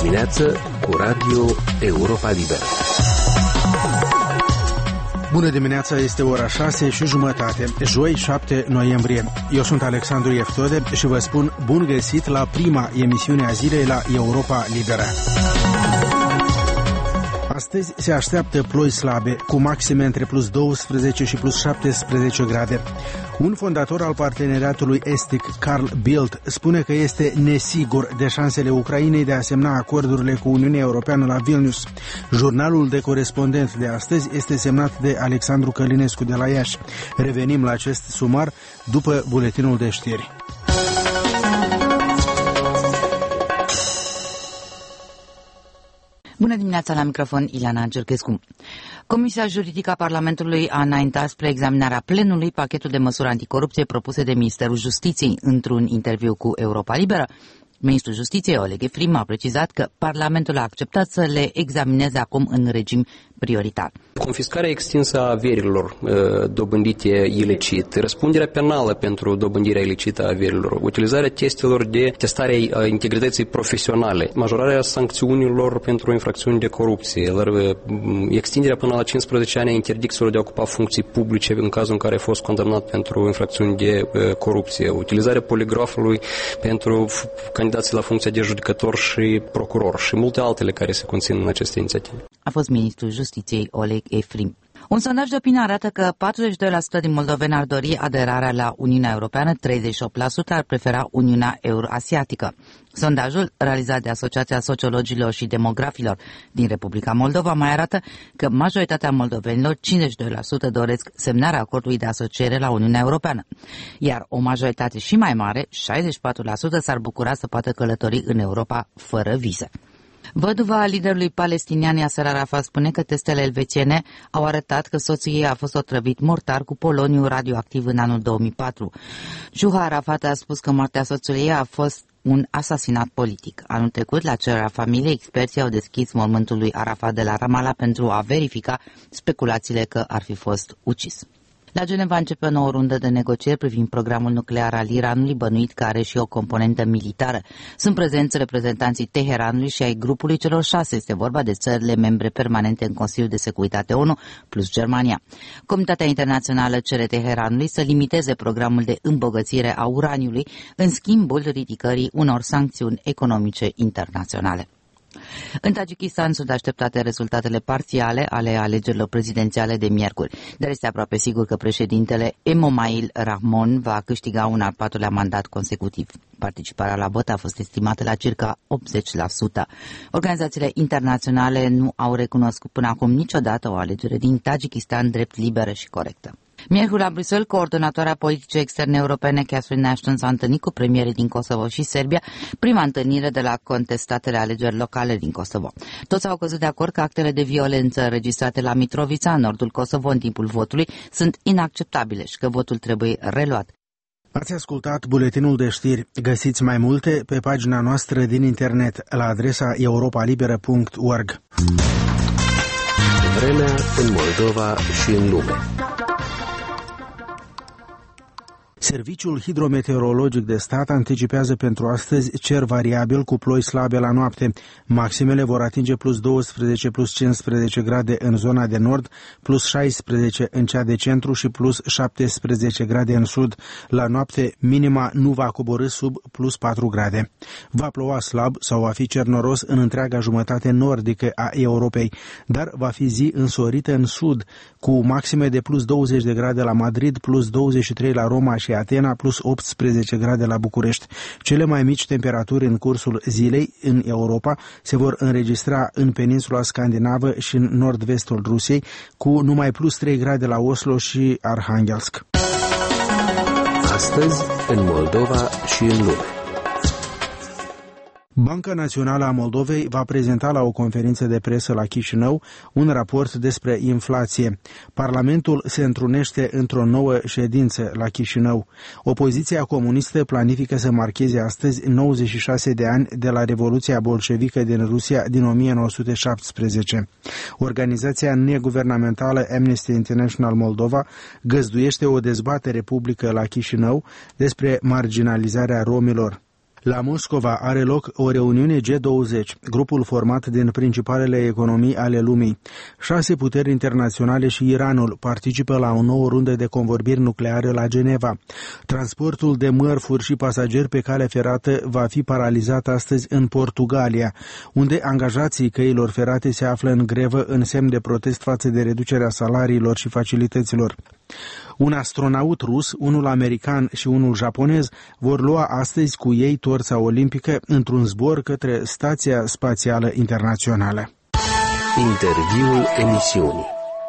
dimineață cu Radio Europa Liberă. Bună dimineața, este ora 6:30, joi 7 noiembrie. Eu sunt Alexandru Eftode și vă spun bun găsit la prima emisiune a zilei la Europa Liberă. Astăzi se așteaptă ploi slabe, cu maxime între plus 12 și plus 17 grade. Un fondator al parteneriatului estic, Carl Bildt, spune că este nesigur de șansele Ucrainei de a semna acordurile cu Uniunea Europeană la Vilnius. Jurnalul de corespondent de astăzi este semnat de Alexandru Călinescu de la Iași. Revenim la acest sumar după buletinul de știri. Bună dimineața, la microfon Ileana Gerchescu. Comisia Juridică a Parlamentului a înaintat spre examinarea plenului pachetul de măsuri anticorupție propuse de Ministerul Justiției. Într-un interviu cu Europa Liberă, Ministrul Justiției, Oleg Efrim, a precizat că Parlamentul a acceptat să le examineze acum în regim prioritar. Confiscarea extinsă a averilor dobândite ilicit, răspunderea penală pentru dobândirea ilicită a averilor, utilizarea testelor de testare a integrității profesionale, majorarea sancțiunilor pentru infracțiuni de corupție, extinderea până la 15 ani a interdicțiilor de a ocupa funcții publice în cazul în care a fost condamnat pentru infracțiuni de corupție, utilizarea poligrafului pentru candidații la funcția de judecător și procuror și multe altele care se conțin în aceste inițiative. A fost Ministrul Justiției Oleg Efrim. Un sondaj de opinie arată că 42% din moldoveni ar dori aderarea la Uniunea Europeană, 38% ar prefera Uniunea Euroasiatică. Sondajul, realizat de Asociația Sociologilor și Demografilor din Republica Moldova, mai arată că majoritatea moldovenilor, 52%, doresc semnarea acordului de asociere la Uniunea Europeană, iar o majoritate și mai mare, 64%, s-ar bucura să poată călători în Europa fără vize. Văduva liderului palestinian Yasser Arafat spune că testele elvețiene au arătat că soțul ei a fost otrăvit mortar cu poloniu radioactiv în anul 2004. Juha Arafat a spus că moartea soțului ei a fost un asasinat politic. Anul trecut, la cererea familiei, experții au deschis mormântul lui Arafat de la Ramallah pentru a verifica speculațiile că ar fi fost ucis. La Geneva începe o nouă rundă de negocieri privind programul nuclear al Iranului, bănuit că are și o componentă militară. Sunt prezenți reprezentanții Teheranului și ai grupului celor 6. Este vorba de țările membre permanente în Consiliul de Securitate ONU, plus Germania. Comunitatea internațională cere Teheranului să limiteze programul de îmbogățire a uraniului în schimbul ridicării unor sancțiuni economice internaționale. În Tajikistan sunt așteptate rezultatele parțiale ale alegerilor prezidențiale de miercuri, dar este aproape sigur că președintele Emomali Rahmon va câștiga un al 4-lea mandat consecutiv. Participarea la vot a fost estimată la circa 80%. Organizațiile internaționale nu au recunoscut până acum niciodată o alegere din Tajikistan drept liberă și corectă. Miercuri la Bruxelles, coordonatoarea politicii externe europene Catherine Ashton s-a întâlnit cu premierii din Kosovo și Serbia, prima întâlnire de la contestatele alegeri locale din Kosovo. Toți au căzut de acord că actele de violență înregistrate la Mitrovica, în nordul Kosovo, în timpul votului, sunt inacceptabile și că votul trebuie reluat. Ați ascultat buletinul de știri. Găsiți mai multe pe pagina noastră din internet la adresa europalibera.org. Vremea în Moldova și în lume. Serviciul hidrometeorologic de stat anticipează pentru astăzi cer variabil cu ploi slabe la noapte. Maximele vor atinge plus 12, plus 15 grade în zona de nord, plus 16 în cea de centru și plus 17 grade în sud. La noapte, minima nu va coborî sub plus 4 grade. Va ploua slab sau va fi cernoros în întreaga jumătate nordică a Europei, dar va fi zi însorită în sud, cu maxime de plus 20 de grade la Madrid, plus 23 la Roma și Atena, plus 18 grade la București. Cele mai mici temperaturi în cursul zilei în Europa se vor înregistra în peninsula scandinavă și în nord-vestul Rusiei, cu numai plus 3 grade la Oslo și Arhangelsk. Astăzi, în Moldova și în lume. Banca Națională a Moldovei va prezenta la o conferință de presă la Chișinău un raport despre inflație. Parlamentul se întrunește într-o nouă ședință la Chișinău. Opoziția comunistă planifică să marcheze astăzi 96 de ani de la Revoluția bolșevică din Rusia din 1917. Organizația neguvernamentală Amnesty International Moldova găzduiește o dezbatere publică la Chișinău despre marginalizarea romilor. La Moscova are loc o reuniune G20, grupul format din principalele economii ale lumii. 6 puteri internaționale și Iranul participă la o nouă rundă de convorbiri nucleare la Geneva. Transportul de mărfuri și pasageri pe cale ferată va fi paralizat astăzi în Portugalia, unde angajații căilor ferate se află în grevă în semn de protest față de reducerea salariilor și facilităților. Un astronaut rus, unul american și unul japonez vor lua astăzi cu ei torța olimpică într-un zbor către Stația Spațială Internațională. Interviul emisiunii.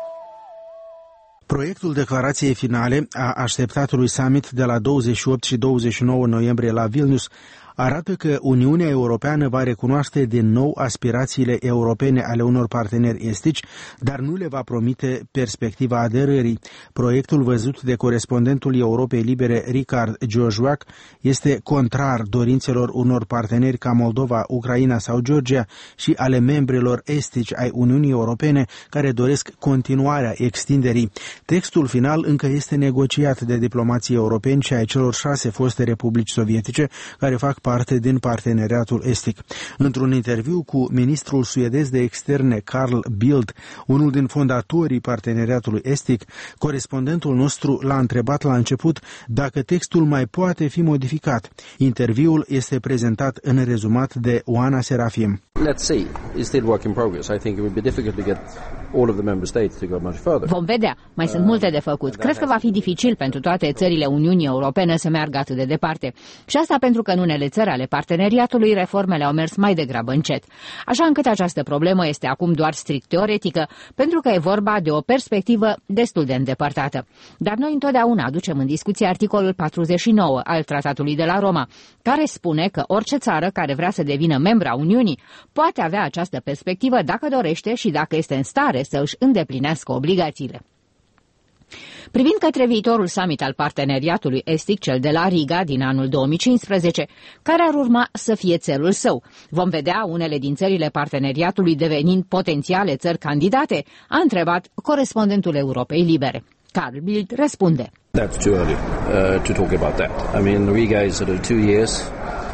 Proiectul declarației finale a așteptatului summit de la 28 și 29 noiembrie la Vilnius arată că Uniunea Europeană va recunoaște din nou aspirațiile europene ale unor parteneri estici, dar nu le va promite perspectiva aderării. Proiectul văzut de corespondentul Europei Libere Richard Joșuac este contrar dorințelor unor parteneri ca Moldova, Ucraina sau Georgia și ale membrilor estici ai Uniunii Europene care doresc continuarea extinderii. Textul final încă este negociat de diplomații europeni și ai celor 6 foste republici sovietice care fac parte din parteneriatul estic. Într-un interviu cu ministrul suedez de externe Carl Bildt, unul din fondatorii parteneriatului estic, corespondentul nostru l-a întrebat la început dacă textul mai poate fi modificat. Interviul este prezentat în rezumat de Oana Serafim. Let's see. It's still work in progress. I think it would be difficult to get all of the member states to go much further. Vom vedea. Mai sunt multe de făcut. Cred că va fi dificil pentru toate țările Uniunii Europene să meargă atât de departe. Și asta pentru că în unele țări ale parteneriatului reformele au mers mai degrabă încet. Așa încât această problemă este acum doar strict teoretică, pentru că e vorba de o perspectivă destul de îndepărtată. Dar noi întotdeauna aducem în discuție articolul 49 al Tratatului de la Roma, care spune că orice țară care vrea să devină membra Uniunii poate avea această perspectivă dacă dorește și dacă este în stare să își îndeplinească obligațiile. Privind către viitorul summit al parteneriatului estic, cel de la Riga din anul 2015, care ar urma să fie țelul său, vom vedea unele din țările parteneriatului devenind potențiale țări candidate, a întrebat corespondentul Europei Libere. Carl Bildt răspunde. That's too early to talk about that. I mean, Riga is sort of 2 years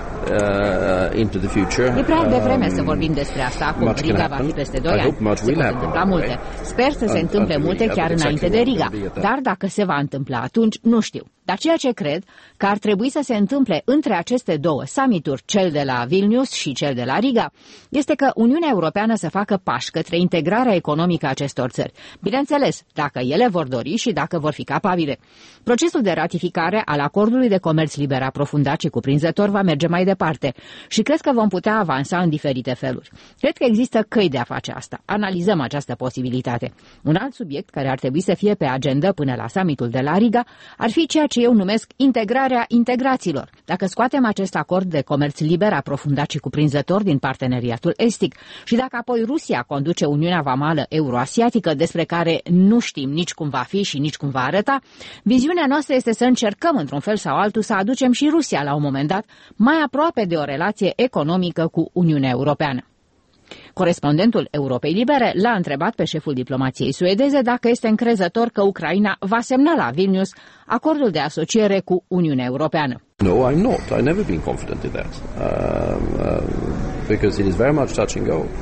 into the future. E prea devreme să vorbim despre asta acum. Riga va fi peste 2 ani. Se pot întâmpla multe. Sper să se întâmple multe chiar înainte de Riga. Dar dacă se va întâmpla atunci, nu știu. Dar ceea ce cred că ar trebui să se întâmple între aceste două summituri, cel de la Vilnius și cel de la Riga, este că Uniunea Europeană să facă pași către integrarea economică a acestor țări. Bineînțeles, dacă ele vor dori și dacă vor fi capabile. Procesul de ratificare al acordului de comerț liber aprofundat și cuprinzător va merge mai departe și cred că vom putea avansa în diferite feluri. Cred că există căi de a face asta. Analizăm această posibilitate. Un alt subiect care ar trebui să fie pe agenda până la summitul de la Riga ar fi ceea ce eu numesc integrarea integrațiilor. Dacă scoatem acest acord de comerț liber aprofundat și cuprinzător din parteneriatul estic și dacă apoi Rusia conduce Uniunea Vamală Euroasiatică, despre care nu știm nici cum va fi și nici cum va arăta, viziunea noastră este să încercăm într-un fel sau altul să aducem și Rusia la un moment dat mai aproape de o relație economică cu Uniunea Europeană. Corespondentul Europei Libere l-a întrebat pe șeful diplomației suedeze dacă este încrezător că Ucraina va semna la Vilnius acordul de asociere cu Uniunea Europeană. No, I'm not. I've never been confident in that. Because it is very much touch and go.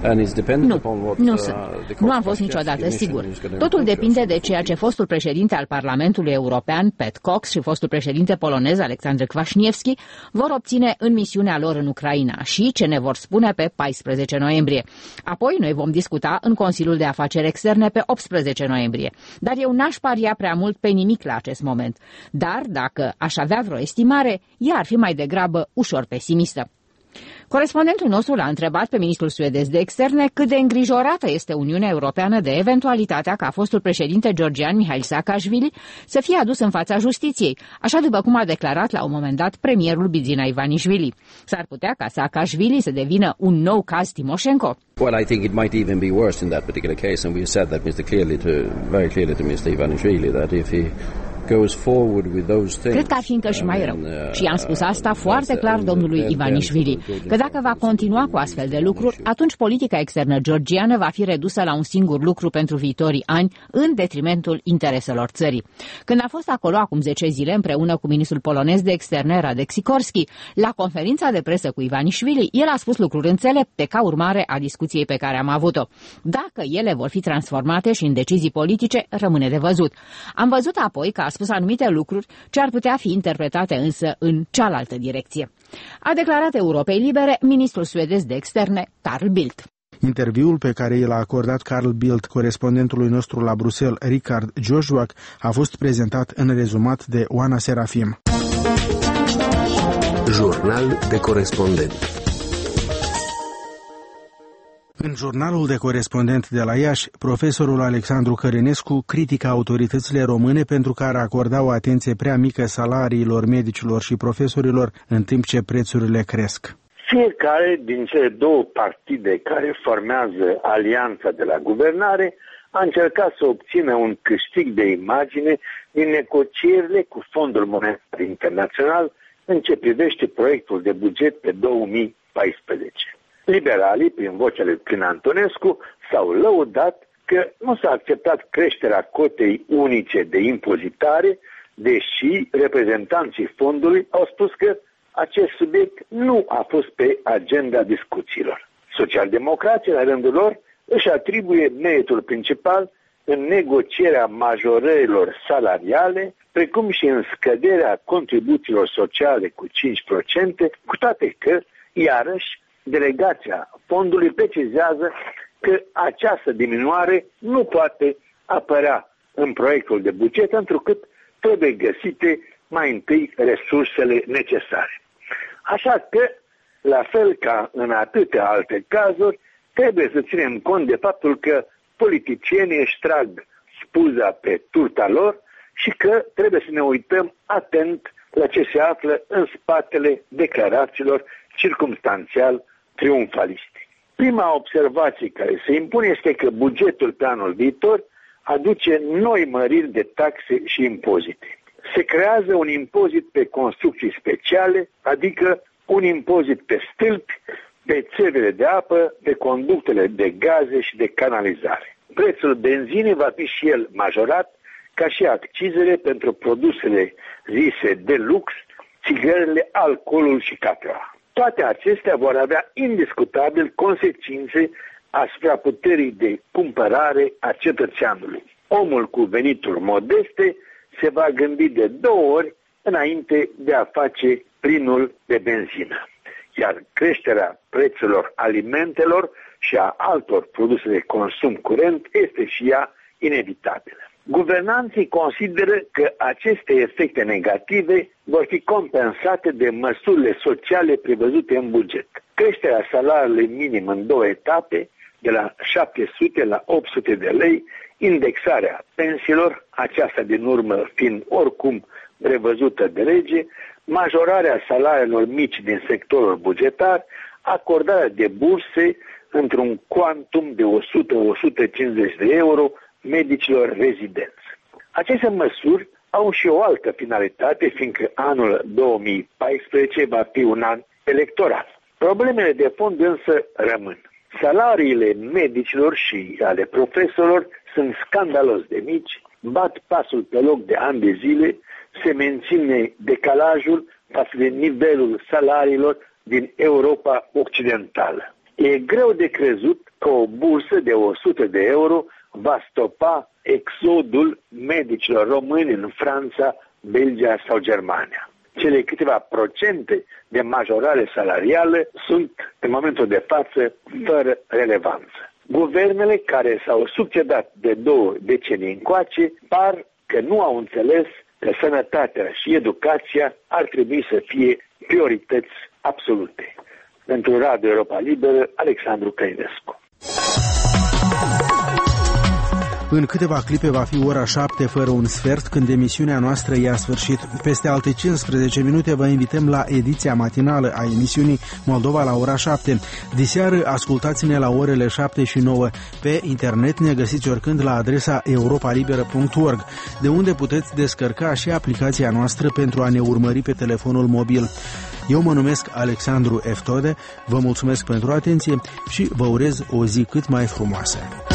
Nu am fost niciodată sigur. Totul depinde de ceea ce fostul președinte al Parlamentului European, Pat Cox, și fostul președinte polonez, Alexandru Kwaśniewski, vor obține în misiunea lor în Ucraina și ce ne vor spune pe 14 noiembrie. Apoi noi vom discuta în Consiliul de Afaceri Externe pe 18 noiembrie. Dar eu n-aș paria prea mult pe nimic la acest moment. Dar dacă aș avea vreo estimare, ea ar fi mai degrabă ușor pesimistă. Corespondentul nostru l-a întrebat pe ministrul suedez de externe cât de îngrijorată este Uniunea Europeană de eventualitatea ca fostul președinte georgian Mihail Saakashvili să fie adus în fața justiției, așa după cum a declarat la un moment dat premierul Bidzina Ivanishvili. S-ar putea ca Saakashvili să devină un nou caz Timoșenko? Well, I think it might even be worse in that particular case, and we said that very clearly to Mr. Ivanishvili that if he goes forward with those things. Cred că ar fi încă și mai rău. Și i-am spus asta foarte clar domnului Ivanișvili, că dacă va continua cu astfel de lucruri, atunci politica externă georgiană va fi redusă la un singur lucru pentru viitorii ani, în detrimentul intereselor țării. Când a fost acolo acum 10 zile, împreună cu ministrul polonez de externe Radek Sikorski, la conferința de presă cu Ivanișvili, el a spus lucruri înțelepte ca urmare a discuției pe care am avut-o. Dacă ele vor fi transformate și în decizii politice, rămâne de văzut. Am văzut apoi că a spus anumite lucruri ce ar putea fi interpretate însă în cealaltă direcție. A declarat Europei Libere ministrul suedez de externe Carl Bildt. Interviul pe care i l-a acordat Carl Bildt corespondentului nostru la Bruxelles, Richard Joșuac, a fost prezentat în rezumat de Oana Serafim. Jurnal de corespondent. În jurnalul de corespondent de la Iași, profesorul Alexandru Cărinescu critică autoritățile române pentru că ar acorda o atenție prea mică salariilor medicilor și profesorilor, în timp ce prețurile cresc. Fiecare din cele două partide care formează alianța de la guvernare a încercat să obțină un câștig de imagine din negocierile cu Fondul Monetar Internațional în ce privește proiectul de buget pe 2014. Liberalii, prin vocea lui Crin Antonescu, s-au lăudat că nu s-a acceptat creșterea cotei unice de impozitare, deși reprezentanții fondului au spus că acest subiect nu a fost pe agenda discuțiilor. Socialdemocrații, la rândul lor, își atribuie meritul principal în negocierea majorărilor salariale, precum și în scăderea contribuțiilor sociale cu 5%, cu toate că, iarăși, delegația fondului precizează că această diminuare nu poate apărea în proiectul de buget, întrucât trebuie găsite mai întâi resursele necesare. Așa că, la fel ca în atâtea alte cazuri, trebuie să ținem cont de faptul că politicienii își trag spuza pe turta lor și că trebuie să ne uităm atent la ce se află în spatele declarațiilor circumstanțial triumfaliste. Prima observație care se impune este că bugetul pe anul viitor aduce noi măriri de taxe și impozite. Se creează un impozit pe construcții speciale, adică un impozit pe stâlpi, pe țevele de apă, pe conductele de gaze și de canalizare. Prețul benzinei va fi și el majorat, ca și accizele pentru produsele zise de lux, țigările, alcoolul și cafeaua. Toate acestea vor avea indiscutabil consecințe asupra puterii de cumpărare a cetățeanului. Omul cu venituri modeste se va gândi de 2 ori înainte de a face plinul de benzină. Iar creșterea prețurilor alimentelor și a altor produse de consum curent este și ea inevitabilă. Guvernanții consideră că aceste efecte negative vor fi compensate de măsurile sociale prevăzute în buget. Creșterea salariului minim în 2 etape, de la 700 la 800 de lei, indexarea pensiilor, aceasta din urmă fiind oricum prevăzută de lege, majorarea salariilor mici din sectorul bugetar, acordarea de burse într-un cuantum de 100-150 de euro medicilor rezidenți. Aceste măsuri au și o altă finalitate, fiindcă anul 2014 va fi un an electoral. Problemele de fond însă rămân. Salariile medicilor și ale profesorilor sunt scandalos de mici, bat pasul pe loc de ani de zile, se menține decalajul față de nivelul salariilor din Europa Occidentală. E greu de crezut că o bursă de 100 de euro va stopa exodul medicilor români în Franța, Belgia sau Germania. Cele câteva procente de majorare salarială sunt, în momentul de față, fără relevanță. Guvernele care s-au succedat de 2 decenii încoace par că nu au înțeles că sănătatea și educația ar trebui să fie priorități absolute. Pentru Radio Europa Liberă, Alexandru Căinescu. În câteva clipe va fi ora 7 fără un sfert, când emisiunea noastră ia sfârșit. Peste alte 15 minute vă invităm la ediția matinală a emisiunii Moldova la ora 7. Diseară ascultați-ne la orele 7 și 9. Pe internet ne găsiți oricând la adresa europalibera.org, de unde puteți descărca și aplicația noastră pentru a ne urmări pe telefonul mobil. Eu mă numesc Alexandru Eftode, vă mulțumesc pentru atenție și vă urez o zi cât mai frumoasă.